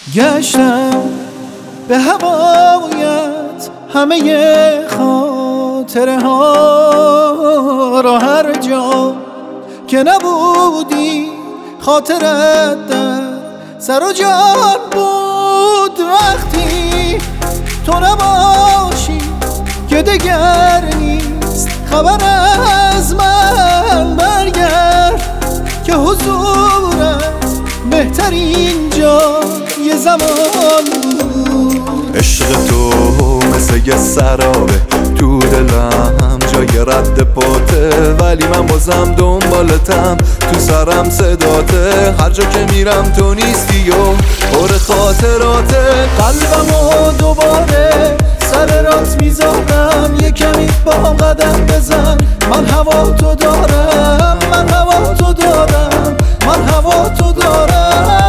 گشتم به هوایت همه خاطره ها را، هر جا که نبودی خاطرت در سر و جان بود. وقتی تو نباشی که دگر نیست خبر از من، برگرد که حضورت بهترین جای زمان بود. عشق تو مثل یه سرابه تو دلم جای رد پاته، ولی من بازم دنبالتم، تو سرم صداته، هر جا که میرم تو نیستی و پر خاطراته. قلبمو دوباره سر راست میذارم، یه کمی با هم قدم بزن. من هوا تو دارم، من هوا تو دارم، من هوا تو دارم.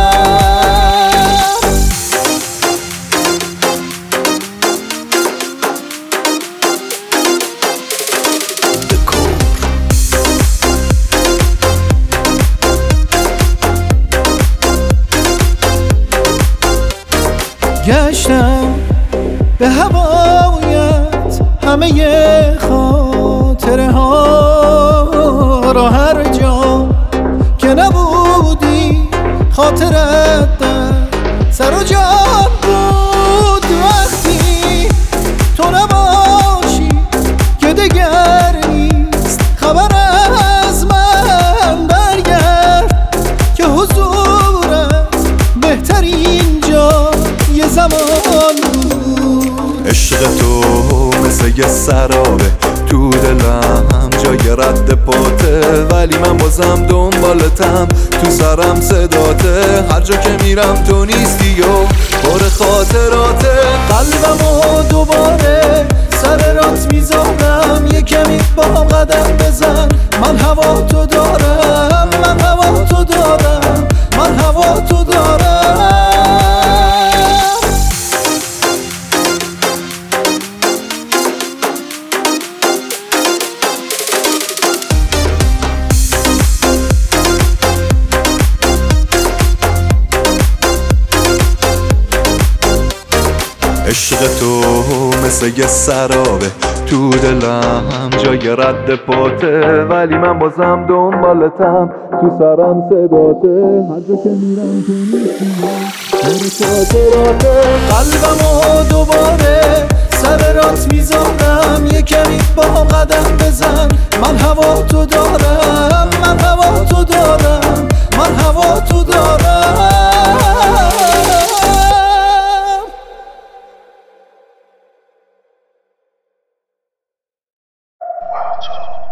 گشتم به هوایت همه خاطره ها را، هر جا که نبودی خاطرت در سر و جان بود. وقتی تو نباشی که دگر نیست خبر از من، برگرد که حضورت بهترین جای زمان بود. عشق تو مثل یه سرابه تو دلم جای رد پاته، ولی من بازم دنبالتم، تو سرم صداته، هر جا که میرم تو نیستی و پر خاطراته. قلبمو دوباره سر راست میذارم، یه کمی با هم قدم بزن. من هوا تو دارم، من هوا تو دارم، من هوا تو دارم. عشق تو مثل یه سرابه تو دلم جای رد پاته، ولی من بازم دنبالتم، تو سرم صداته، هر جا که میرم تو نیستی خاطراته. قلبمو دوباره سر راست میذارم، یه کمی با هم قدم بزن. من هوا تو دارم، من هوا تو دارم، من هوا تو دارم.